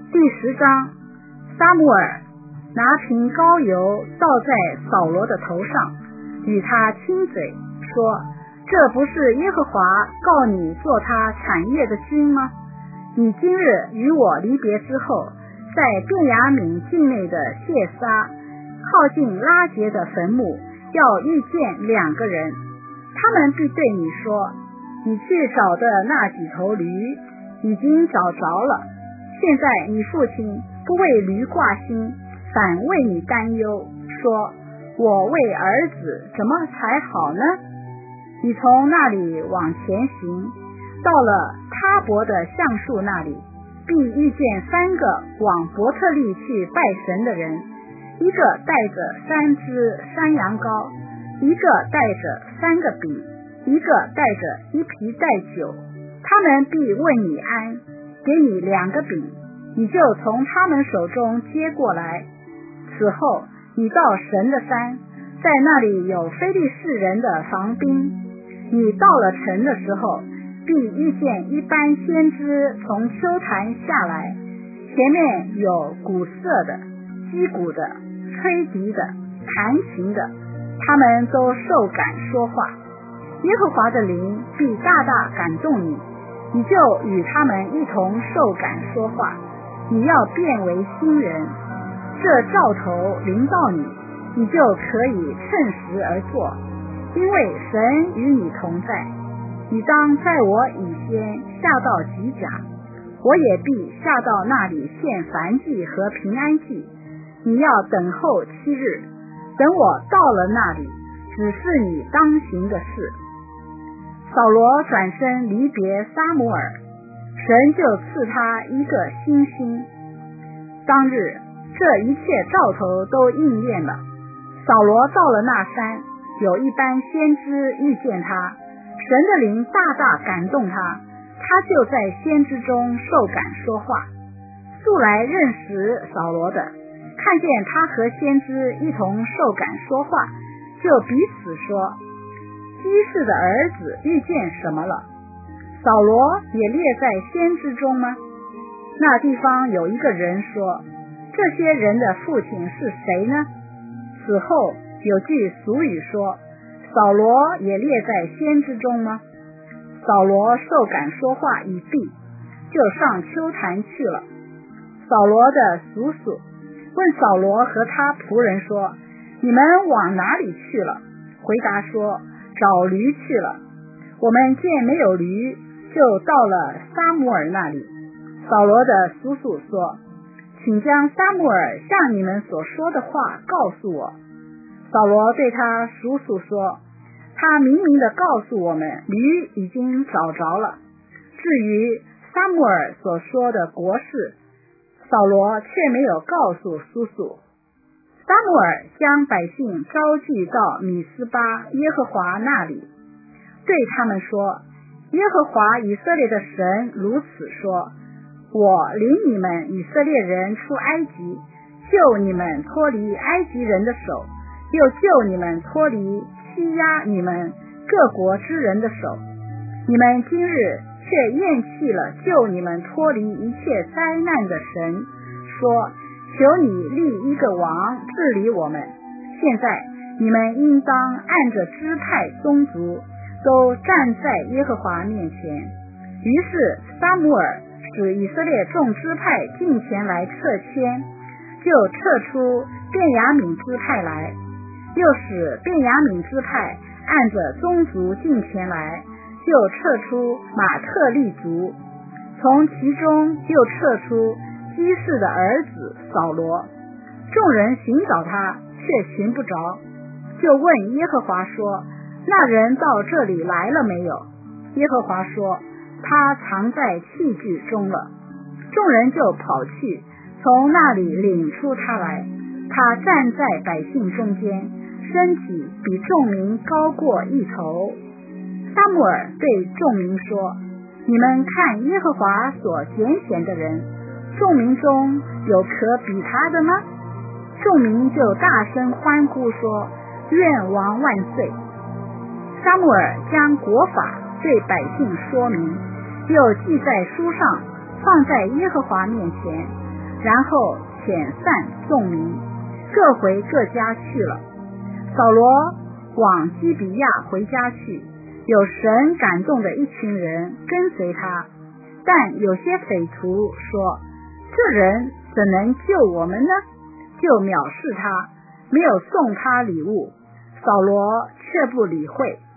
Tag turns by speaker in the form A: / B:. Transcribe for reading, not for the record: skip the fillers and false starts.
A: 第10章，撒母耳拿瓶膏油倒在扫罗的头上，与他亲嘴，说：这不是耶和华告你做他产业的君吗？你今日与我离别之后，在便雅悯境内的谢撒，靠近拉结的坟墓，要遇见2个人，他们必对你说：你去找的那几头驴已经找着了，现在你父亲不为驴挂心，反为你担忧，说：我为儿子怎么才好呢？你从那里往前行，到了他伯的橡树那里，必遇见3个往伯特利去拜神的人，一个带着3只山羊羔，一个带着3个饼，一个带着1皮带酒，他们必问你安，给你2个饼，你就从他们手中接过来。此后你到神的山，在那里有非利士人的防兵，你到了城的时候，必遇见一班先知从丘坛下来，前面有鼓瑟的、击鼓的、吹笛的、弹琴的，他们都受感说话。耶和华的灵必大大感动你，你就与他们一同受感说话，你要变为新人。这兆头临到你，你就可以趁时而作，因为神与你同在。你当在我以先下到吉甲，我也必下到那里献燔祭和平安祭。你要等候7日，等我到了那里，指示你当行的事。扫罗转身离别撒母耳，神就赐他一个新心。当日这一切兆头都应验了。扫罗到了那山，有一班先知遇见他，神的灵大大感动他，他就在先知中受感说话。素来认识扫罗的，看见他和先知一同受感说话，就彼此说：基士的儿子遇见什么了？扫罗也列在先知中吗？那地方有一个人说：这些人的父亲是谁呢？此后有句俗语说：扫罗也列在先知中吗？扫罗受感说话已毕，就上丘坛去了。扫罗的叔叔问扫罗和他仆人说：你们往哪里去了？回答说：找驴去了。我们见没有驴，就到了撒母耳那里。扫罗的叔叔说：请将撒母耳向你们所说的话告诉我。扫罗对他叔叔说：他明明地告诉我们，驴已经找着了。至于撒母耳所说的国事，扫罗却没有告诉叔叔。撒母耳将百姓招聚到米斯巴耶和华那里，对他们说：耶和华以色列的神如此说：我领你们以色列人出埃及，救你们脱离埃及人的手，又救你们脱离欺压你们各国之人的手。你们今日却厌弃了救你们脱离一切灾难的神，说：求你立一个王治理我们。现在你们应当按着支派宗族都站在耶和华面前。于是撒母耳使以色列众支派进前来撤迁，就撤出便雅悯支派来，又使便雅悯支派按着宗族进前来，就撤出马特利族，从其中又撤出基士的儿子扫罗。众人寻找他，却寻不着，就问耶和华说：那人到这里来了没有？耶和华说：他藏在器具中了。众人就跑去，从那里领出他来。他站在百姓中间，身体比众民高过一头。撒母耳对众民说：你们看耶和华所拣选的人，众民中有可比他的吗？众民就大声欢呼说：愿王万岁！撒母耳将国法对百姓说明，又记在书上，放在耶和华面前， 然后遣散众民，各回各家去了。扫罗往基比亚回家去，有神感动的一群人跟随他，但有些匪徒说，这人怎能救我们呢？就藐视他，没有送他礼物。扫罗却不理会。